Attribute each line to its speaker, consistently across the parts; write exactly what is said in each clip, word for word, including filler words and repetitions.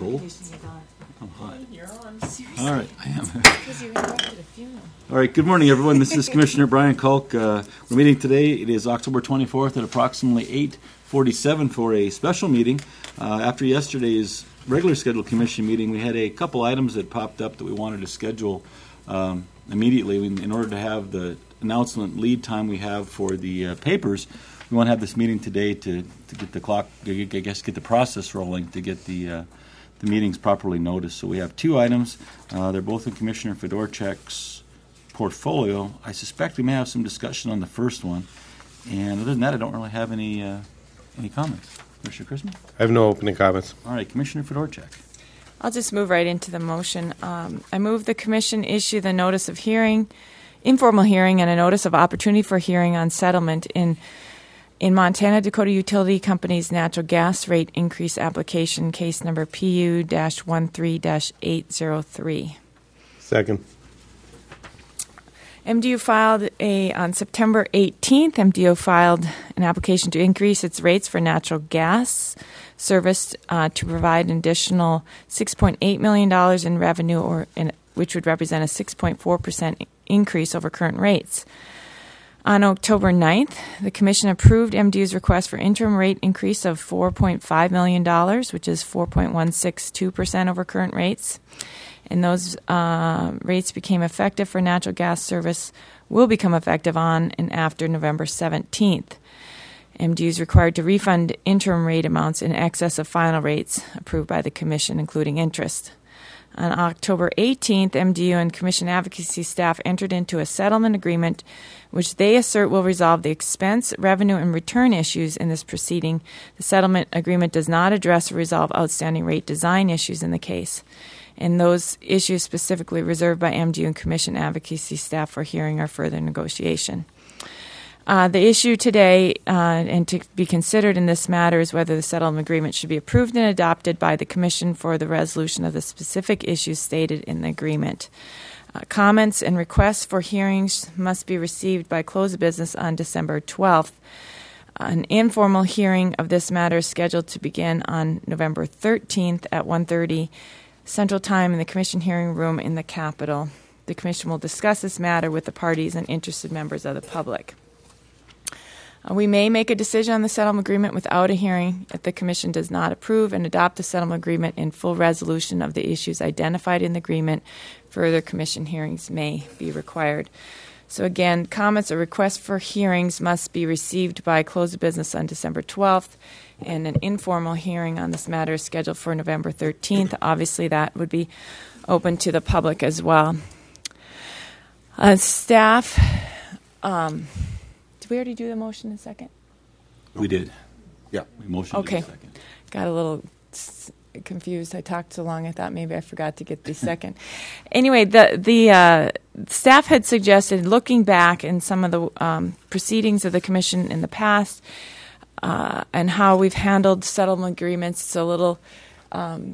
Speaker 1: roll. I'm hot.
Speaker 2: You're on.
Speaker 1: All right, I am.
Speaker 2: Because you interrupted a funeral.
Speaker 1: All right, good morning, everyone. This is Commissioner Brian Culk. Uh, we're meeting today. It is October twenty-fourth at approximately eight forty-seven for a special meeting. Uh, after yesterday's regular scheduled commission meeting, we had a couple items that popped up that we wanted to schedule um, immediately in, in order to have the announcement lead time we have for the uh, papers. We want to have this meeting today to, to get the clock, I guess, get the process rolling to get the uh, the meetings properly noticed. So we have two items. Uh, they're both in Commissioner Fedorchak's portfolio. I suspect we may have some discussion on the first one. And other than that, I don't really have any uh, any comments. Commissioner Chrisman?
Speaker 3: I have no opening comments.
Speaker 1: All right, Commissioner Fedorchak.
Speaker 2: I'll just move right into the motion. Um, I move the Commission issue the notice of hearing, informal hearing, and a notice of opportunity for hearing on settlement in In Montana Dakota Utility Company's natural gas rate increase application, case number P U thirteen dash eight zero three.
Speaker 3: Second.
Speaker 2: M D U filed a, on September eighteenth, M D U filed an application to increase its rates for natural gas service uh, to provide an additional six point eight million dollars in revenue, or in, which would represent a six point four percent increase over current rates. On October ninth, the Commission approved M D U's request for interim rate increase of four point five million dollars, which is four point one six two percent over current rates. And those uh, rates became effective for natural gas service, will become effective on and after November seventeenth. M D U is required to refund interim rate amounts in excess of final rates approved by the Commission, including interest. On October eighteenth, M D U and Commission advocacy staff entered into a settlement agreement which they assert will resolve the expense, revenue, and return issues in this proceeding. The settlement agreement does not address or resolve outstanding rate design issues in the case, and those issues specifically reserved by M D U and Commission advocacy staff for hearing or further negotiation. Uh, the issue today uh, and to be considered in this matter is whether the settlement agreement should be approved and adopted by the Commission for the resolution of the specific issues stated in the agreement. Uh, comments and requests for hearings must be received by close of business on December twelfth. An informal hearing of this matter is scheduled to begin on November thirteenth at one thirty Central Time in the Commission hearing room in the Capitol. The Commission will discuss this matter with the parties and interested members of the public. Uh, we may make a decision on the settlement agreement without a hearing if the Commission does not approve and adopt the settlement agreement in full resolution of the issues identified in the agreement. Further Commission hearings may be required. So again, comments or requests for hearings must be received by close of business on December twelfth, and an informal hearing on this matter is scheduled for November thirteenth. Obviously, that would be open to the public as well. Uh, staff... Um, Did we already do the motion in a second?
Speaker 1: We did.
Speaker 3: Yeah.
Speaker 1: We motioned
Speaker 2: Okay.
Speaker 1: in a second.
Speaker 2: Got a little s- confused. I talked so long, I thought maybe I forgot to get the second. Anyway, the the uh, staff had suggested, looking back in some of the um, proceedings of the Commission in the past uh, and how we've handled settlement agreements, it's a little... Um,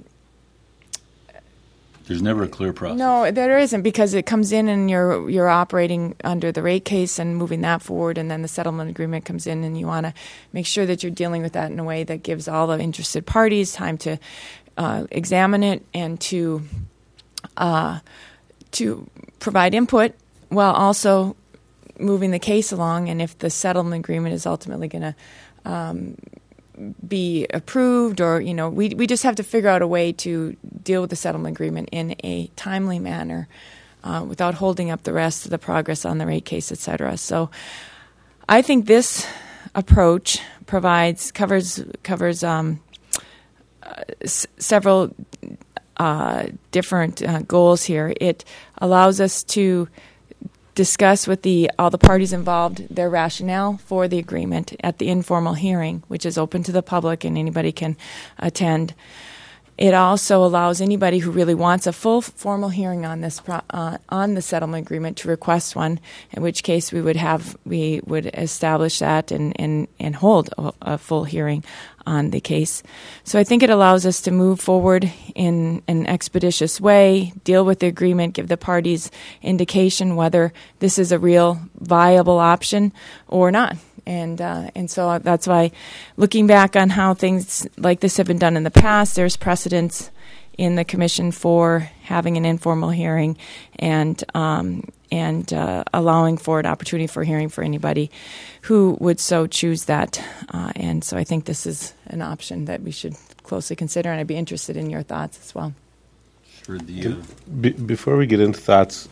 Speaker 1: There's never a clear process.
Speaker 2: No, there isn't, because it comes in and you're you're operating under the rate case and moving that forward, and then the settlement agreement comes in, and you want to make sure that you're dealing with that in a way that gives all the interested parties time to uh, examine it and to uh, to provide input, while also moving the case along. And if the settlement agreement is ultimately going to um, be approved, or, you know, we we just have to figure out a way to deal with the settlement agreement in a timely manner uh, without holding up the rest of the progress on the rate case, et cetera. So I think this approach provides, covers, covers um, uh, s- several uh, different uh, goals here. It allows us to discuss with the all the parties involved their rationale for the agreement at the informal hearing, which is open to the public and anybody can attend. It also allows anybody who really wants a full formal hearing on this pro- uh, on the settlement agreement to request one, in which case we would have we would establish that and and, and hold a, a full hearing on the case. So I think it allows us to move forward in an expeditious way, deal with the agreement, give the parties indication whether this is a real viable option or not. And uh, and so that's why, looking back on how things like this have been done in the past, there's precedence in the commission for having an informal hearing and um, and uh, allowing for an opportunity for hearing for anybody who would so choose that. Uh, and so I think this is an option that we should closely consider, and I'd be interested in your thoughts as well.
Speaker 1: Sure. The, uh,
Speaker 3: Can, be, before we get into thoughts,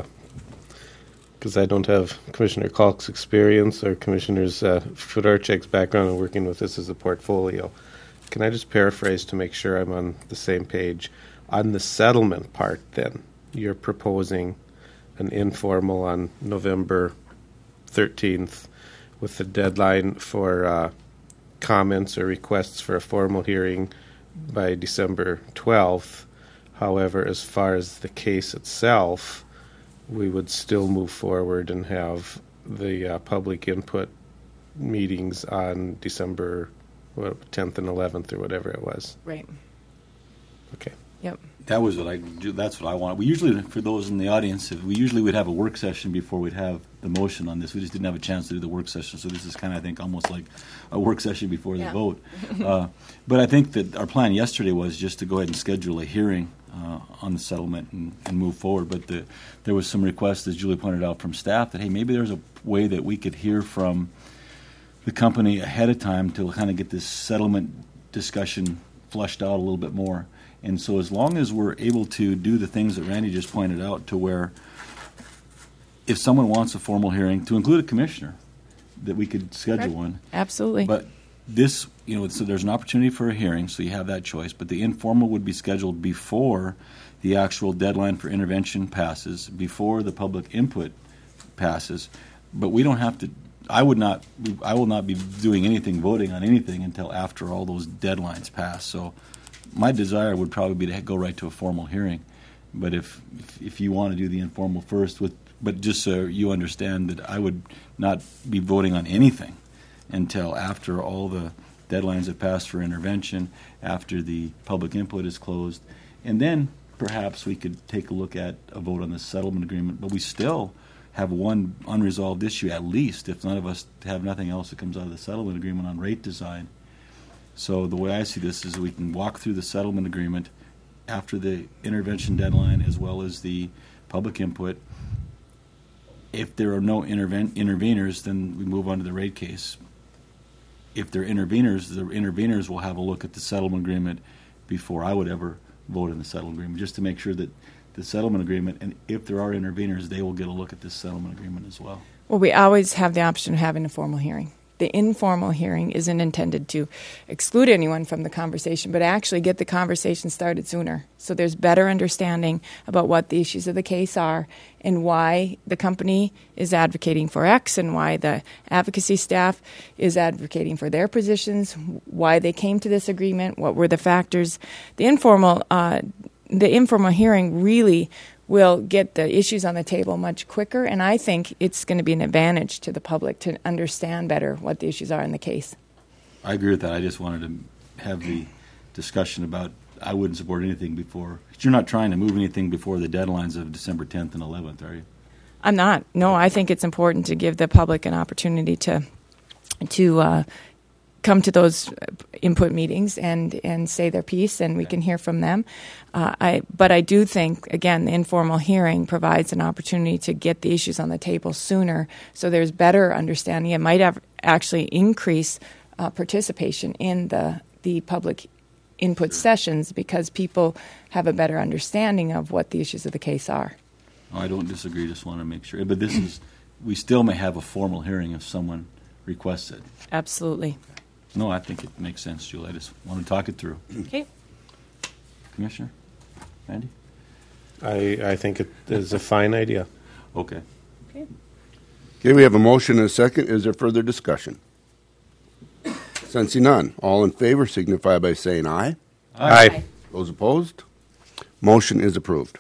Speaker 3: because uh, I don't have Commissioner Kalk's experience or Commissioner's uh, Fedorchak's background in working with this as a portfolio, can I just paraphrase to make sure I'm on the same page? On the settlement part, then, you're proposing an informal on November thirteenth with the deadline for uh, comments or requests for a formal hearing by December twelfth. However, as far as the case itself, we would still move forward and have the uh, public input meetings on December what, tenth and eleventh or whatever it was.
Speaker 2: Right.
Speaker 3: Okay.
Speaker 2: Yep.
Speaker 1: That was what I do. That's what I want. We usually, for those in the audience, we usually would have a work session before we'd have the motion on this. We just didn't have a chance to do the work session, so this is kind of, I think, almost like a work session before
Speaker 2: Yeah.
Speaker 1: the vote. uh, but I think that our plan yesterday was just to go ahead and schedule a hearing uh, on the settlement and, and move forward. But the, there was some requests, as Julie pointed out, from staff that, hey, maybe there's a way that we could hear from the company ahead of time to kind of get this settlement discussion flushed out a little bit more. And so as long as we're able to do the things that Randy just pointed out, to where if someone wants a formal hearing, to include a commissioner, that we could schedule
Speaker 2: Correct.
Speaker 1: one.
Speaker 2: Absolutely.
Speaker 1: But this, you know, so there's an opportunity for a hearing, so you have that choice. But the informal would be scheduled before the actual deadline for intervention passes, before the public input passes. But we don't have to, I would not, I will not be doing anything, voting on anything until after all those deadlines pass. So my desire would probably be to go right to a formal hearing, but if if, if you want to do the informal first, with but just so you understand that I would not be voting on anything until after all the deadlines have passed for intervention, after the public input is closed, and then perhaps we could take a look at a vote on the settlement agreement. But we still have one unresolved issue, at least, if none of us have nothing else that comes out of the settlement agreement on rate design. So the way I see this is we can walk through the settlement agreement after the intervention deadline as well as the public input. If there are no interven- interveners, then we move on to the rate case. If there are interveners, the interveners will have a look at the settlement agreement before I would ever vote in the settlement agreement, just to make sure that the settlement agreement, and if there are interveners, they will get a look at this settlement agreement as well.
Speaker 2: Well, we always have the option of having a formal hearing. The informal hearing isn't intended to exclude anyone from the conversation, but actually get the conversation started sooner. So there's better understanding about what the issues of the case are and why the company is advocating for X and why the advocacy staff is advocating for their positions, why they came to this agreement, what were the factors. The informal, uh, the informal hearing really will get the issues on the table much quicker, and I think it's going to be an advantage to the public to understand better what the issues are in the case.
Speaker 1: I agree with that. I just wanted to have the discussion about I wouldn't support anything before. You're not trying to move anything before the deadlines of December tenth and eleventh, are you?
Speaker 2: I'm not. No, I think it's important to give the public an opportunity to to uh, come to those input meetings and, and say their piece, and we can hear from them. Uh, I, but I do think, again, the informal hearing provides an opportunity to get the issues on the table sooner, so there's better understanding. It might have actually increase uh, participation in the the public input sessions because people have a better understanding of what the issues of the case are.
Speaker 1: Oh, I don't disagree. Just want to make sure. But this is, we still may have a formal hearing if someone requests it.
Speaker 2: Absolutely.
Speaker 1: No, I think it makes sense, Julie. I just want to talk it through.
Speaker 2: Okay.
Speaker 1: Commissioner? Randy?
Speaker 3: I, I think it is a fine idea.
Speaker 1: Okay.
Speaker 2: Okay.
Speaker 4: Okay, we have a motion and a second. Is there further discussion? Sensing none. All in favor signify by saying aye.
Speaker 3: Aye. Aye.
Speaker 4: Those opposed? Motion is approved.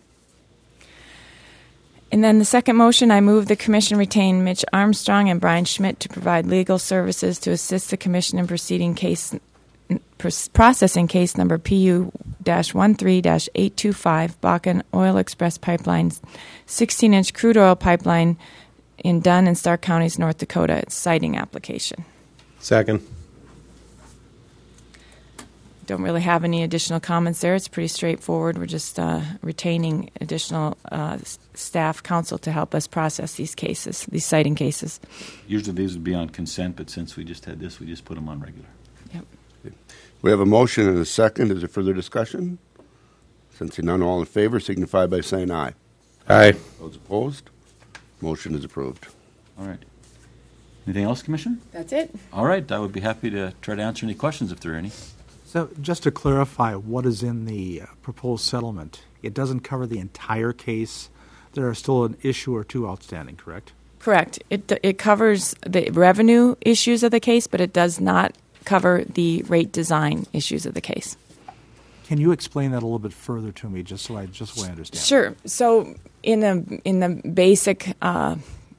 Speaker 2: And then the second motion, I move the Commission retain Mitch Armstrong and Brian Schmidt to provide legal services to assist the Commission in proceeding case, processing case number P U thirteen eight two five, Bakken Oil Express Pipeline, sixteen-inch crude oil pipeline in Dunn and Stark Counties, North Dakota. It's citing application.
Speaker 3: Second.
Speaker 2: don't really have any additional comments there. It's pretty straightforward. We're just uh, retaining additional uh, s- staff counsel to help us process these cases, these citing cases.
Speaker 1: Usually these would be on consent, but since we just had this, we just put them on regular.
Speaker 2: Yep.
Speaker 4: We have a motion and a second. Is there further discussion? Sensing none, all in favor signify by saying aye.
Speaker 3: Aye.
Speaker 4: Those opposed? Motion is approved.
Speaker 1: All right. Anything else, Commissioner?
Speaker 2: That's it.
Speaker 1: All right. I would be happy to try to answer any questions if there are any.
Speaker 5: So just to clarify what is in the uh, proposed settlement, it doesn't cover the entire case. There are still an issue or two outstanding, correct?
Speaker 2: Correct. It it covers the revenue issues of the case, but it does not cover the rate design issues of the case.
Speaker 5: Can you explain that a little bit further to me, just so I just so I understand?
Speaker 2: Sure. So in the in the basic, uh,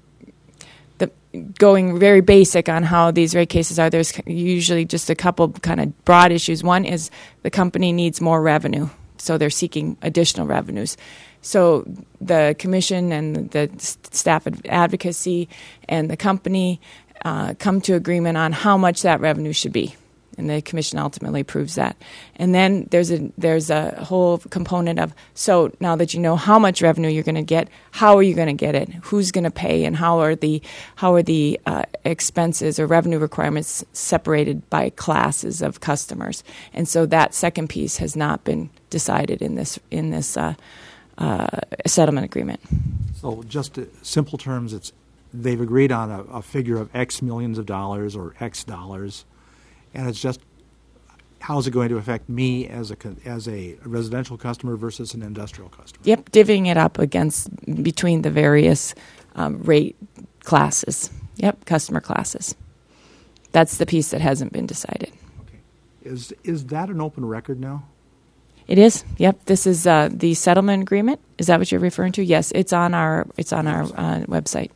Speaker 2: the going very basic on how these rate cases are, there's usually just a couple kind of broad issues. One is the company needs more revenue, so they're seeking additional revenues. So the commission and the staff advocacy and the company uh, come to agreement on how much that revenue should be. And the commission ultimately approves that. And then there's a there's a whole component of, so now that you know how much revenue you're going to get, how are you going to get it? Who's going to pay? And how are the how are the uh, expenses or revenue requirements separated by classes of customers? And so that second piece has not been decided in this in this uh, uh, settlement agreement.
Speaker 5: So just in simple terms, it's they've agreed on a, a figure of X millions of dollars or X dollars. And it's just, how is it going to affect me as a as a residential customer versus an industrial customer?
Speaker 2: Yep, divvying it up against between the various um, rate classes. Yep, customer classes. That's the piece that hasn't been decided.
Speaker 5: Okay, is is that an open record now?
Speaker 2: It is. Yep, this is uh, the settlement agreement. Is that what you're referring to? Yes, it's on our it's on our uh, website.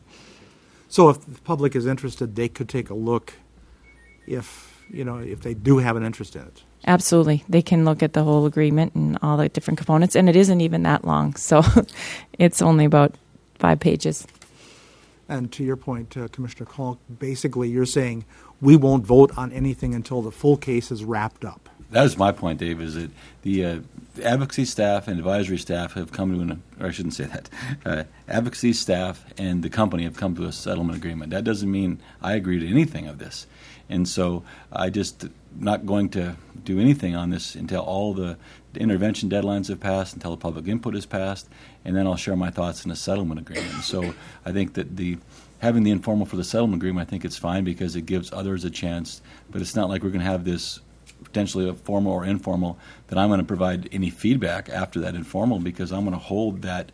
Speaker 5: So if the public is interested, they could take a look. If you know, if they do have an interest in it.
Speaker 2: Absolutely. They can look at the whole agreement and all the different components, and it isn't even that long, so it's only about five pages.
Speaker 5: And to your point, uh, Commissioner Kalk, basically you're saying we won't vote on anything until the full case is wrapped up.
Speaker 1: That is my point, Dave, is that the uh, advocacy staff and advisory staff have come to an, or I shouldn't say that, uh, advocacy staff and the company have come to a settlement agreement. That doesn't mean I agree to anything of this. And so I just not going to do anything on this until all the intervention deadlines have passed, until the public input is passed, and then I'll share my thoughts in a settlement agreement. And so I think that the having the informal for the settlement agreement, I think it's fine because it gives others a chance, but it's not like we're going to have this potentially a formal or informal that I'm going to provide any feedback after that informal because I'm going to hold that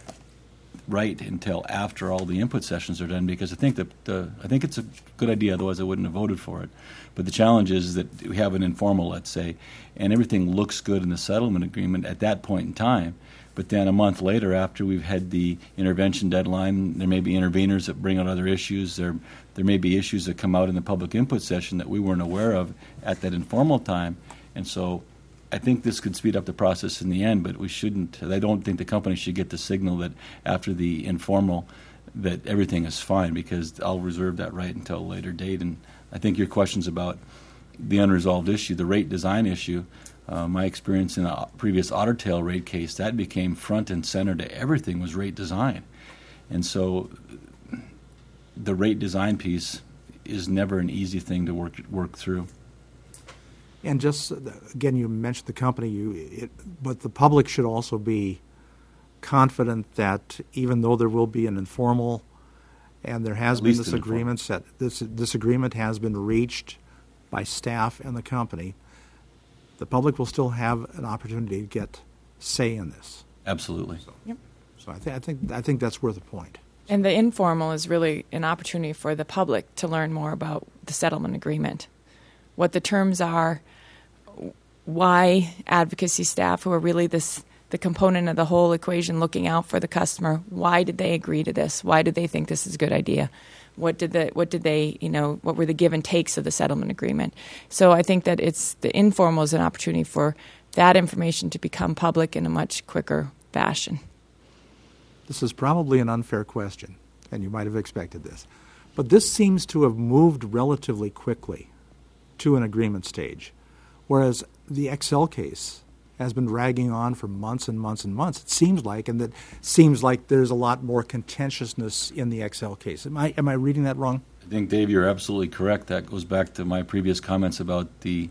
Speaker 1: right until after all the input sessions are done because I think that uh, I think it's a good idea, otherwise I wouldn't have voted for it. But the challenge is that we have an informal, let's say, and everything looks good in the settlement agreement at that point in time. But then a month later, after we've had the intervention deadline, there may be interveners that bring out other issues. There there may be issues that come out in the public input session that we weren't aware of at that informal time. And so I think this could speed up the process in the end, but we shouldn't. I don't think the company should get the signal that after the informal that everything is fine because I'll reserve that right until a later date. And I think your questions about the unresolved issue, the rate design issue, uh, my experience in a previous Otter Tail rate case, that became front and center to everything was rate design. And so the rate design piece is never an easy thing to work work through.
Speaker 5: And just, again, you mentioned the company, you, it, but the public should also be confident that even though there will be an informal and there has
Speaker 1: At
Speaker 5: been
Speaker 1: least
Speaker 5: this
Speaker 1: an
Speaker 5: agreement set, this, this agreement has been reached by staff and the company, the public will still have an opportunity to get say in this.
Speaker 1: Absolutely.
Speaker 5: So,
Speaker 2: Yep.
Speaker 5: so I, th- I think I think that's worth a point.
Speaker 2: And the informal is really an opportunity for the public to learn more about the settlement agreement, what the terms are, why advocacy staff, who are really this the component of the whole equation looking out for the customer, why did they agree to this? Why did they think this is a good idea? What did the what did they, you know, what were the give and takes of the settlement agreement? So I think that it's the informal is an opportunity for that information to become public in a much quicker fashion.
Speaker 5: This is probably an unfair question, and you might have expected this. But this seems to have moved relatively quickly to an agreement stage. Whereas the Xcel case has been dragging on for months and months and months, it seems like, and that seems like there's a lot more contentiousness in the Xcel case. Am I, am I reading that wrong?
Speaker 1: I think, Dave, you're absolutely correct. That goes back to my previous comments about the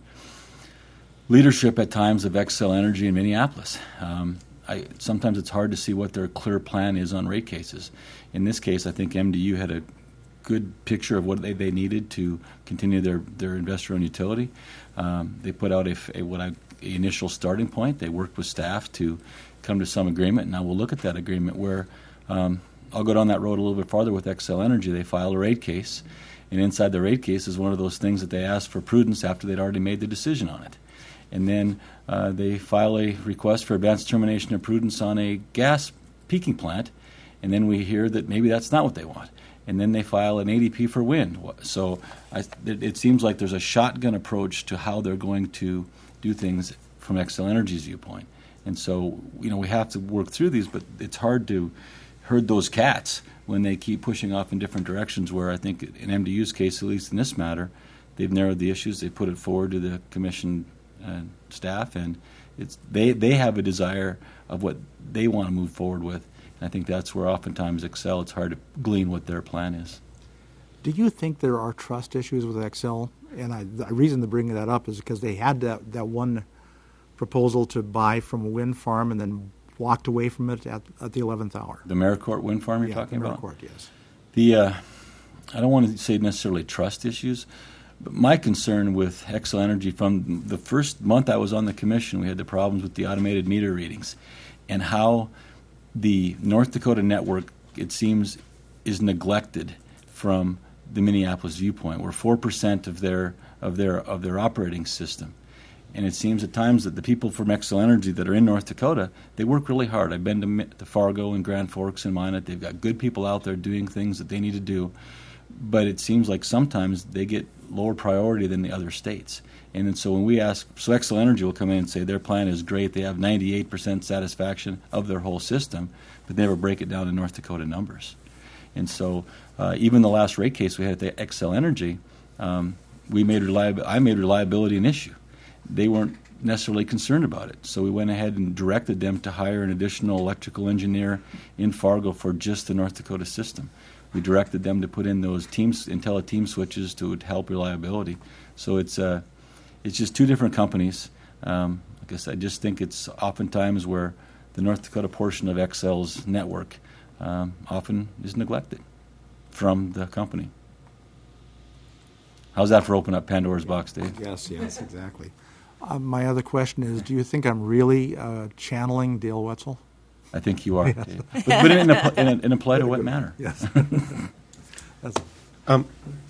Speaker 1: leadership at times of Xcel Energy in Minneapolis. Um, I, sometimes it's hard to see what their clear plan is on rate cases. In this case, I think M D U had a good picture of what they, they needed to continue their, their investor-owned utility. Um, they put out a, a what I a initial starting point. They worked with staff to come to some agreement. Now we'll look at that agreement where um, I'll go down that road a little bit farther with Xcel Energy. They filed a rate case, and inside the rate case is one of those things that they asked for prudence after they'd already made the decision on it. And then uh, they file a request for advanced termination of prudence on a gas peaking plant, and then we hear that maybe that's not what they want. And then they file an A D P for wind. So I, it, it seems like there's a shotgun approach to how they're going to do things from Xcel Energy's viewpoint. And so, you know, we have to work through these, but it's hard to herd those cats when they keep pushing off in different directions, where I think in M D U's case, at least in this matter, they've narrowed the issues. They put it forward to the commission uh, staff, and it's they, they have a desire of what they want to move forward with. And I think that's where oftentimes Xcel, it's hard to glean what their plan is.
Speaker 5: Do you think there are trust issues with Xcel? And I, the reason to bring that up is because they had that, that one proposal to buy from a wind farm and then walked away from it at, at the eleventh hour.
Speaker 1: The Maricourt wind farm you're
Speaker 5: yeah,
Speaker 1: talking
Speaker 5: the
Speaker 1: about?
Speaker 5: Maricourt, yes.
Speaker 1: The, uh, I don't want to say necessarily trust issues, but my concern with Xcel Energy from the first month I was on the commission, we had the problems with the automated meter readings and how the North Dakota network, it seems, is neglected from the Minneapolis viewpoint. We're four percent of their of their of their operating system, and it seems at times that the people from Xcel Energy that are in North Dakota, they work really hard. I've been to, to Fargo and Grand Forks and Minot. They've got good people out there doing things that they need to do, but it seems like sometimes they get lower priority than the other states. And then so when we ask, so Xcel Energy will come in and say their plan is great. They have ninety-eight percent satisfaction of their whole system, but they never break it down in North Dakota numbers. And so uh, even the last rate case we had at the Xcel Energy, um, we made reliab- I made reliability an issue. They weren't necessarily concerned about it. So we went ahead and directed them to hire an additional electrical engineer in Fargo for just the North Dakota system. We directed them to put in those teams, IntelliTeam switches to help reliability. So it's uh, it's just two different companies. Um, I guess I just think it's oftentimes where the North Dakota portion of Xcel's network um, often is neglected from the company. How's that for opening up Pandora's box, Dave?
Speaker 5: Yes, yes, exactly. Uh, my other question is, do you think I'm really uh, channeling Dale Wetzel?
Speaker 1: I think you are, Dave. But, but in, a, in, a, in a polite or wet manner.
Speaker 5: Yes. That's
Speaker 3: Um,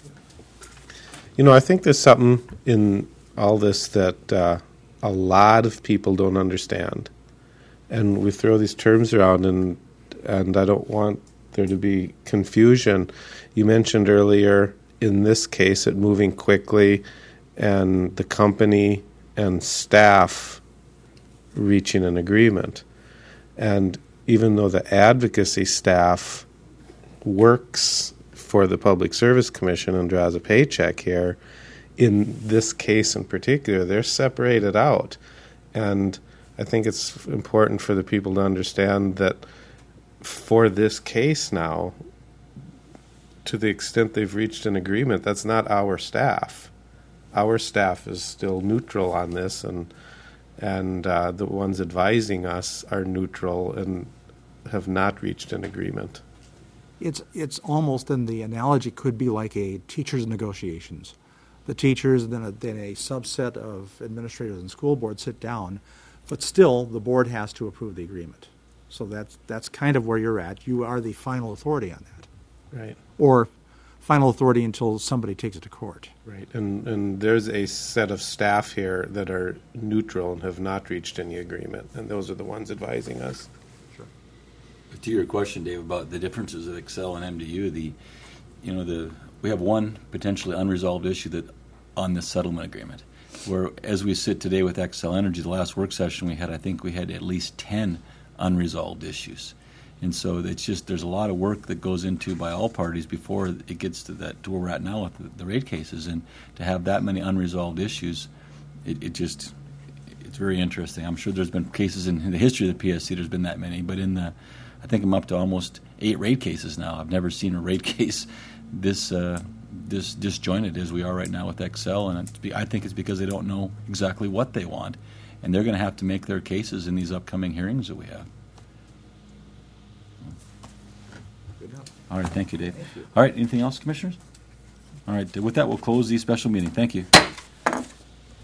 Speaker 3: you know, I think there's something in all this that uh, a lot of people don't understand. And we throw these terms around, and and I don't want there to be confusion. You mentioned earlier, in this case, it moving quickly, and the company and staff reaching an agreement. And even though the advocacy staff works for the Public Service Commission and draws a paycheck here, in this case in particular, they're separated out. And I think it's important for the people to understand that for this case now, to the extent they've reached an agreement, that's not our staff. Our staff is still neutral on this, and and uh, the ones advising us are neutral and have not reached an agreement.
Speaker 5: It's it's almost, and the analogy could be like a teachers' negotiations. The teachers, then a, then a subset of administrators and school board sit down, but still the board has to approve the agreement. So that's that's kind of where you're at. You are the final authority on that,
Speaker 3: Right.
Speaker 5: or final authority until somebody takes it to court.
Speaker 3: Right. And and there's a set of staff here that are neutral and have not reached any agreement, and those are the ones advising us.
Speaker 1: To your question, Dave, about the differences of Xcel and M D U, the you know the we have one potentially unresolved issue that on this settlement agreement, where as we sit today with Xcel Energy, the last work session we had, I think we had at least ten unresolved issues, and so it's just there's a lot of work that goes into by all parties before it gets to that to where we're at now with the, the rate cases, and to have that many unresolved issues, it, it just it's very interesting. I'm sure there's been cases in, in the history of the P S C. There's been that many, but in the I think I'm up to almost eight rate cases now. I've never seen a rate case this uh, this disjointed as we are right now with Excel, and it's be, I think it's because they don't know exactly what they want, and they're going to have to make their cases in these upcoming hearings that we have. All right, thank you, Dave. All right, anything else, commissioners? All right, with that, we'll close the special meeting. Thank you.